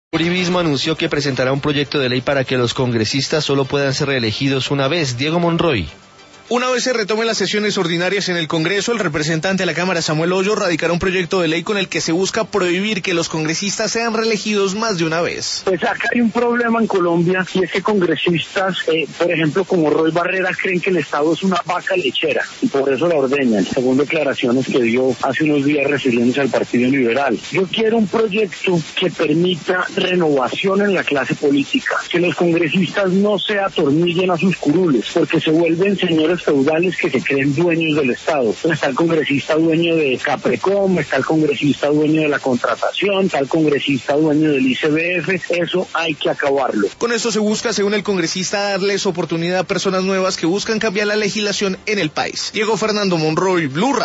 Uribismo anunció que presentará un proyecto de ley para que los congresistas solo puedan ser reelegidos una vez. Diego Monroy. Una vez se retomen las sesiones ordinarias en el Congreso, el representante de la Cámara, Samuel Hoyos, radicará un proyecto de ley con el que se busca prohibir que los congresistas sean reelegidos más de una vez. Pues acá hay un problema en Colombia y es que congresistas, por ejemplo, como Roy Barreras, creen que el Estado es una vaca lechera y por eso la ordeñan, según declaraciones que dio hace unos días refiriéndose al Partido Liberal. Yo quiero un proyecto que permita renovación en la clase política, que los congresistas no se atornillen a sus curules, porque se vuelven señores feudales que se creen dueños del Estado. Está el congresista dueño de Caprecom, está el congresista dueño de la contratación, está el congresista dueño del ICBF. Eso hay que acabarlo. Con esto se busca, según el congresista, darles oportunidad a personas nuevas que buscan cambiar la legislación en el país. Diego Fernando Monroy, Blue Radio.